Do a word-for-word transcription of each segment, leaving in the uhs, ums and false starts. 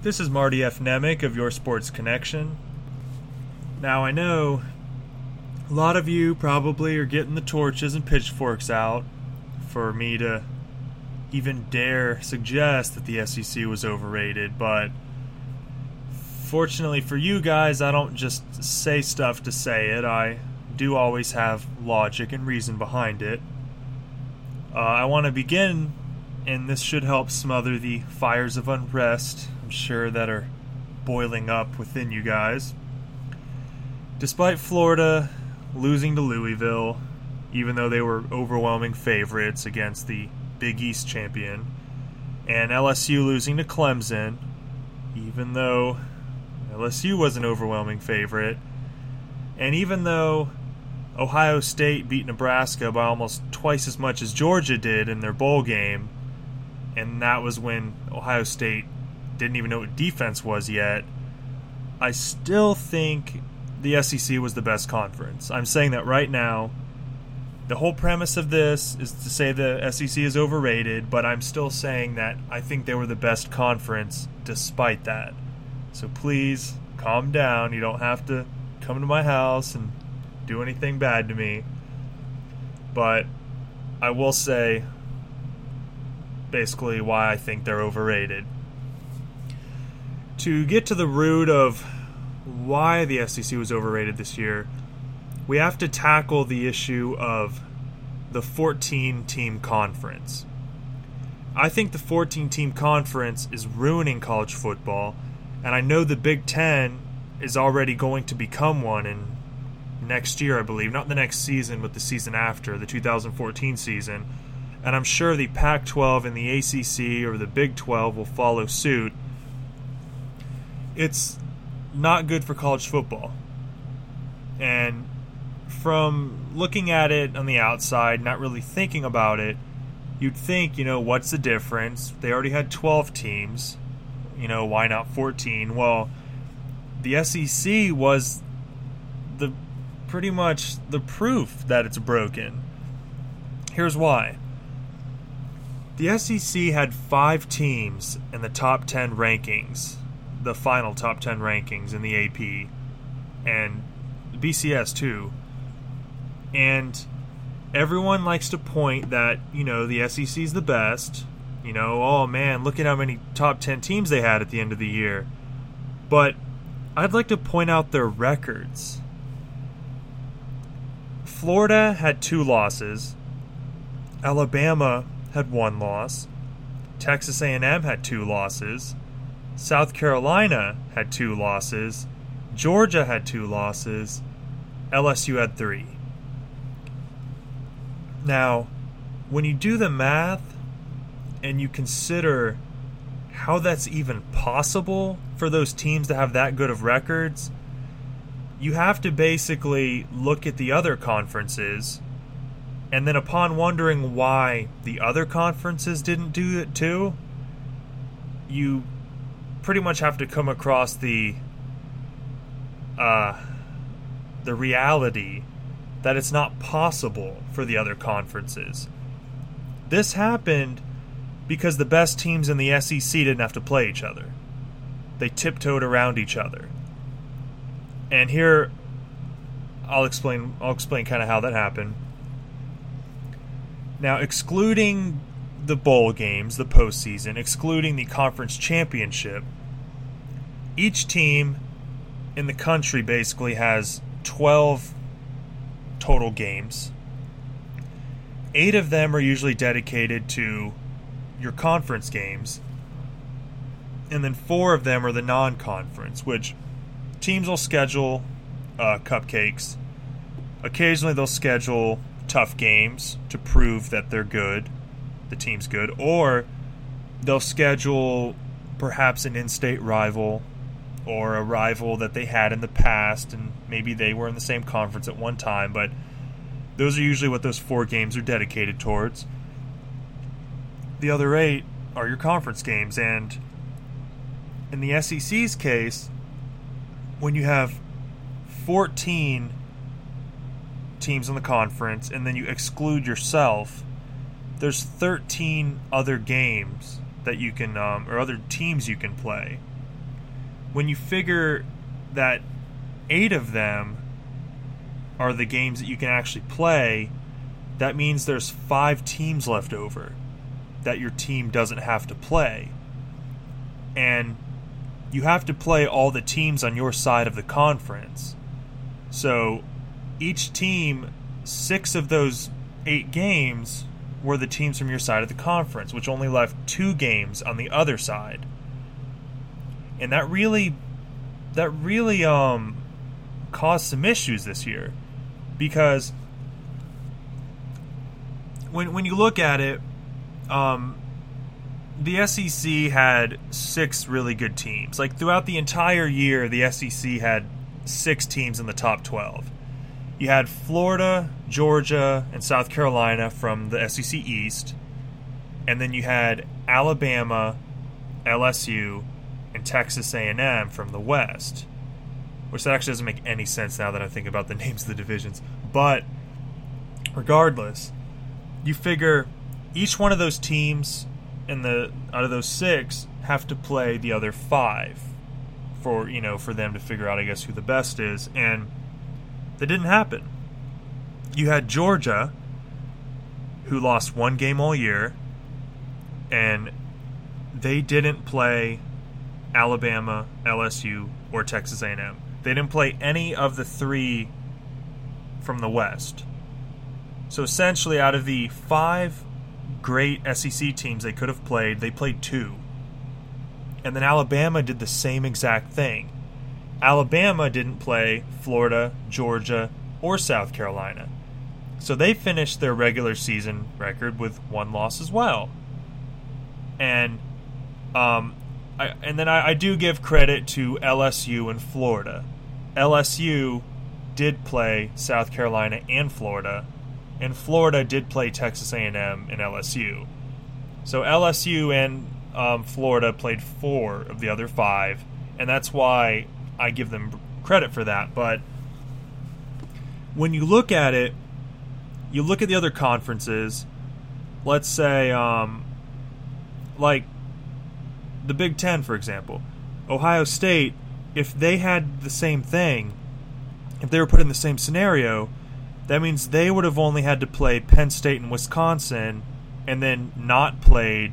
This is Marty F. Nemec of Your Sports Connection. Now, I know a lot of you probably are getting the torches and pitchforks out for me to even dare suggest that the S E C was overrated, but fortunately for you guys, I don't just say stuff to say it. I do always have logic and reason behind it. Uh, I want to begin, and this should help smother the fires of unrest, I'm sure, that are boiling up within you guys. Despite Florida losing to Louisville, even though they were overwhelming favorites against the Big East champion, and L S U losing to Clemson, even though L S U was an overwhelming favorite, and even though Ohio State beat Nebraska by almost twice as much as Georgia did in their bowl game, and that was when Ohio State didn't even know what defense was yet, I still think the S E C was the best conference. I'm saying that right now. The whole premise of this is to say the S E C is overrated, but I'm still saying that I think they were the best conference despite that. So please, calm down. You don't have to come to my house and do anything bad to me. But I will say basically why I think they're overrated. To get to the root of why the S E C was overrated this year, we have to tackle the issue of the fourteen-team conference. I think the fourteen-team conference is ruining college football, and I know the Big Ten is already going to become one in next year, I believe. Not the next season, but the season after, the two thousand fourteen season. And I'm sure the Pac twelve and the A C C or the Big twelve will follow suit. It's not good for college football. And from looking at it on the outside, not really thinking about it, you'd think, you know, what's the difference? They already had twelve teams. You know, why not fourteen? Well, the S E C was the pretty much the proof that it's broken. Here's why. The S E C had five teams in the top ten rankings, the final top ten rankings in the A P, and B C S too. And everyone likes to point that, you know, the S E C is the best. You know, oh man, look at how many top ten teams they had at the end of the year. But I'd like to point out their records. Florida had two losses. Alabama had one loss. Texas A and M had two losses. South Carolina had two losses. Georgia had two losses. L S U had three. Now, when you do the math and you consider how that's even possible for those teams to have that good of records, you have to basically look at the other conferences, and then upon wondering why the other conferences didn't do it too, you pretty much have to come across the uh, the reality that it's not possible for the other conferences. This happened because the best teams in the S E C didn't have to play each other. They tiptoed around each other. And here I'll explain I'll explain kind of how that happened. Now, excluding the bowl games, the postseason, excluding the conference championship, each team in the country basically has twelve total games. Eight of them are usually dedicated to your conference games, and then four of them are the non-conference, which teams will schedule uh, cupcakes. Occasionally they'll schedule tough games to prove that they're good, the team's good, or they'll schedule perhaps an in-state rival or a rival that they had in the past, and maybe they were in the same conference at one time, but those are usually what those four games are dedicated towards. The other eight are your conference games, and in the S E C's case, when you have fourteen teams in the conference and then you exclude yourself, there's thirteen other games that you can, um, or other teams you can play. when you figure that eight of them are the games that you can actually play, that means there's five teams left over that your team doesn't have to play. And you have to play all the teams on your side of the conference. So each team, six of those eight games were the teams from your side of the conference, which only left two games on the other side. And that really that really um caused some issues this year, because when when you look at it, um the S E C had six really good teams. Like, throughout the entire year, the S E C had six teams in the top twelve. You had Florida, Georgia, and South Carolina from the S E C East. And then you had Alabama, L S U, and Texas A and M from the West. Which that actually doesn't make any sense now that I think about the names of the divisions. But regardless, you figure each one of those teams in the out of those six have to play the other five for, you know, for them to figure out, I guess, who the best is. And that didn't happen. You had Georgia, who lost one game all year, and they didn't play Alabama, L S U, or Texas A and M. They didn't play any of the three from the West. So essentially, out of the five great S E C teams they could have played, they played two. And then Alabama did the same exact thing. Alabama didn't play Florida, Georgia, or South Carolina. So they finished their regular season record with one loss as well. And um, I, and then I, I do give credit to L S U and Florida. L S U did play South Carolina and Florida, and Florida did play Texas A and M and L S U. So L S U and um, Florida played four of the other five, and that's why I give them credit for that. But when you look at it, you look at the other conferences, let's say, um, like the Big Ten, for example. Ohio State, if they had the same thing, if they were put in the same scenario, that means they would have only had to play Penn State and Wisconsin, and then not played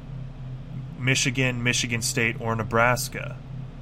Michigan, Michigan State, or Nebraska.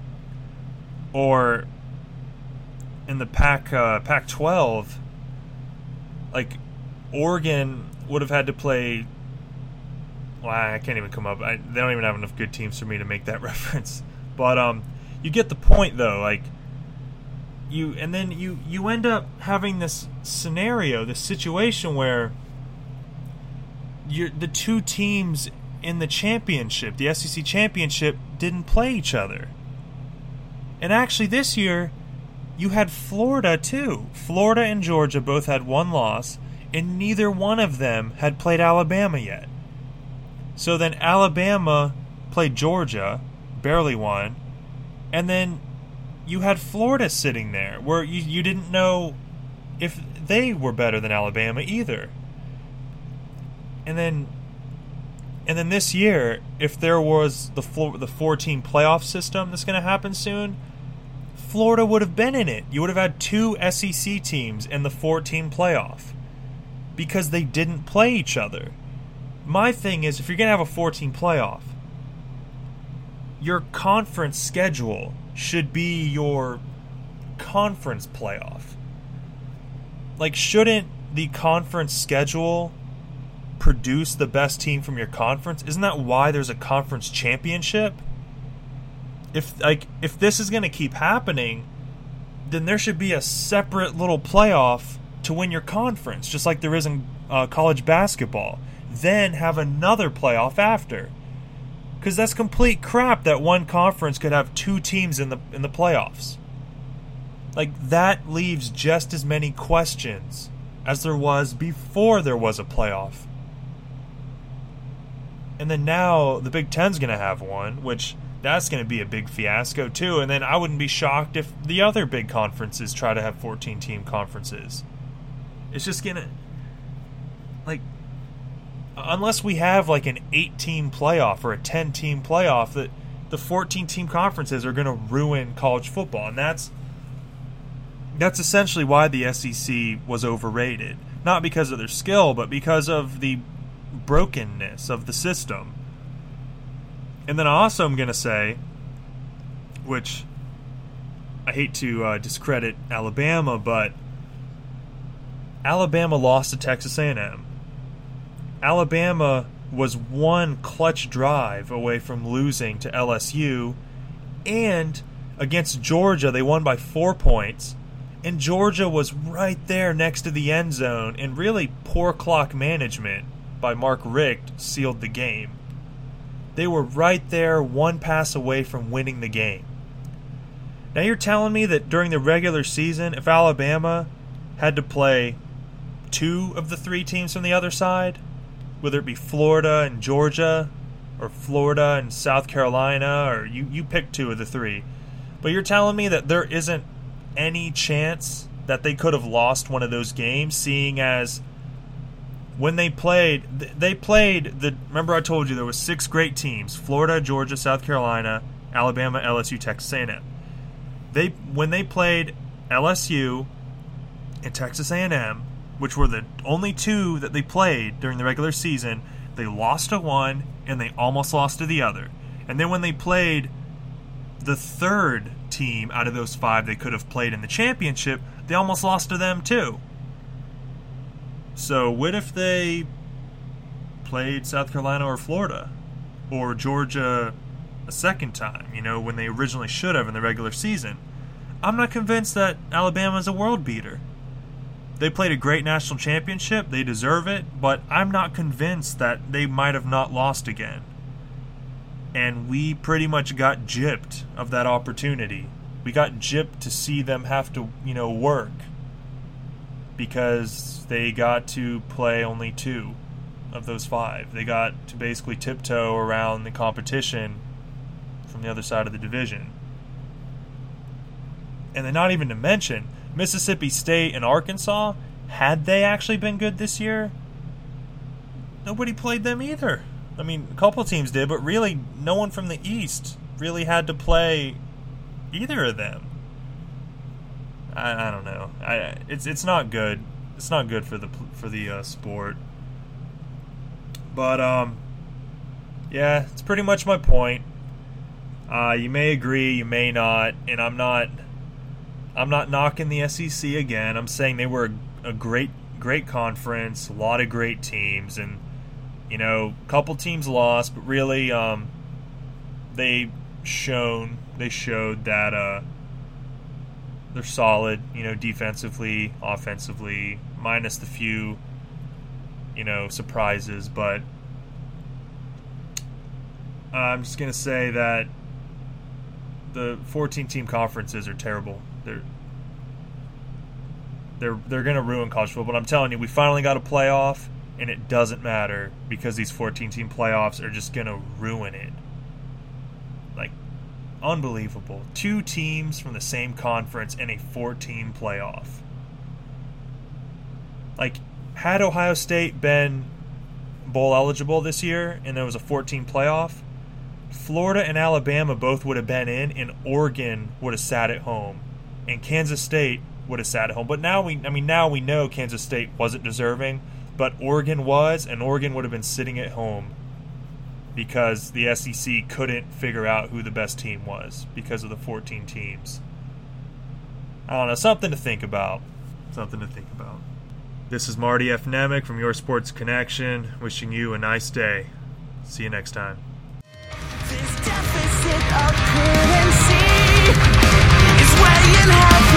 Or in the Pac uh, Pac twelve, like Oregon would have had to play. Well, I can't even come up. I, they don't even have enough good teams for me to make that reference. But um, you get the point, though. Like you, and then you you end up having this scenario, this situation where you're, the two teams in the championship, the S E C championship, didn't play each other. And actually, this year, you had Florida, too. Florida and Georgia both had one loss, and neither one of them had played Alabama yet. So then Alabama played Georgia, barely won, and then you had Florida sitting there, where you, you didn't know if they were better than Alabama either. And then and then this year, if there was the four, the four-team playoff system that's going to happen soon, Florida would have been in it. You would have had two S E C teams in the four-team playoff because they didn't play each other. My thing is, if you're going to have a four-team playoff, your conference schedule should be your conference playoff. Like, shouldn't the conference schedule produce the best team from your conference? Isn't that why there's a conference championship? If like if this is going to keep happening, then there should be a separate little playoff to win your conference, just like there is in uh, college basketball. Then have another playoff after, because that's complete crap that one conference could have two teams in the in the playoffs. Like, that leaves just as many questions as there was before there was a playoff. And then now the Big Ten's going to have one, which that's going to be a big fiasco too. And then I wouldn't be shocked if the other big conferences try to have fourteen-team conferences. It's just going to, like, unless we have like an eight-team playoff or a ten-team playoff, that the fourteen-team conferences are going to ruin college football, and that's that's essentially why the S E C was overrated. Not because of their skill, but because of the brokenness of the system. And then I also am going to say, which I hate to uh, discredit Alabama, but Alabama lost to Texas A and M. Alabama was one clutch drive away from losing to L S U, and against Georgia they won by four points, and Georgia was right there next to the end zone, and really poor clock management by Mark Richt sealed the game. They were right there, one pass away from winning the game. Now you're telling me that during the regular season, if Alabama had to play two of the three teams from the other side, whether it be Florida and Georgia, or Florida and South Carolina, or you, you pick two of the three. But you're telling me that there isn't any chance that they could have lost one of those games, seeing as when they played, they played, the. remember I told you there was six great teams, Florida, Georgia, South Carolina, Alabama, L S U, Texas A and M. They, when they played L S U and Texas A and M, which were the only two that they played during the regular season, they lost to one and they almost lost to the other. And then when they played the third team out of those five they could have played in the championship, they almost lost to them too. So what if they played South Carolina or Florida or Georgia a second time, you know, when they originally should have in the regular season? I'm not convinced that Alabama is a world beater. They played a great national championship. They deserve it. But I'm not convinced that they might have not lost again. And we pretty much got gypped of that opportunity. We got gypped to see them have to, you know, work. Because they got to play only two of those five. They got to basically tiptoe around the competition from the other side of the division. And then not even to mention, Mississippi State and Arkansas, had they actually been good this year, nobody played them either. I mean, a couple teams did, but really no one from the East really had to play either of them. I, I don't know. I it's it's not good. It's not good for the for the uh, sport. But um, yeah, it's pretty much my point. Uh, you may agree, you may not, and I'm not. I'm not knocking the S E C again. I'm saying they were a, a great, great conference, a lot of great teams, and you know, a couple teams lost, but really, um, they shown they showed that uh, they're solid. You know, defensively, offensively, minus the few, you know, surprises. But uh, I'm just gonna say that the fourteen-team conferences are terrible. They're they're they're going to ruin college football. But I'm telling you, we finally got a playoff, and it doesn't matter because these fourteen-team playoffs are just going to ruin it. Like, unbelievable. Two teams from the same conference in a four-team playoff. Like, had Ohio State been bowl eligible this year and there was a four-team playoff, Florida and Alabama both would have been in, and Oregon would have sat at home, and Kansas State would have sat at home. But now we, I mean, now we know Kansas State wasn't deserving, but Oregon was, and Oregon would have been sitting at home because the S E C couldn't figure out who the best team was because of the fourteen teams. I don't know, something to think about. Something to think about. This is Marty F. Nemec from Your Sports Connection, wishing you a nice day. See you next time. This deficit of currency is weighing heavy.